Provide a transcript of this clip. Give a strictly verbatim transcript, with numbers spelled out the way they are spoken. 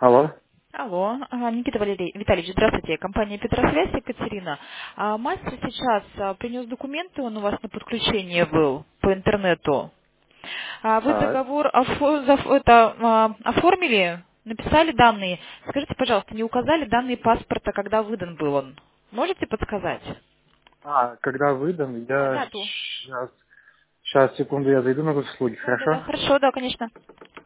Алло. Алло, а, Никита Валерий Витальевич, здравствуйте, компания Петросвязь, Екатерина. А, Мастер сейчас а, принес документы, он у вас на подключение был по интернету. А, Вы Так. договор офо- заф- это, а, оформили, написали данные. Скажите, пожалуйста, не указали данные паспорта, когда выдан был он? Можете подсказать? А, когда выдан, Да, я дату. сейчас, сейчас, секунду, я зайду на услуги, Да, да, да, хорошо? хорошо, да, конечно.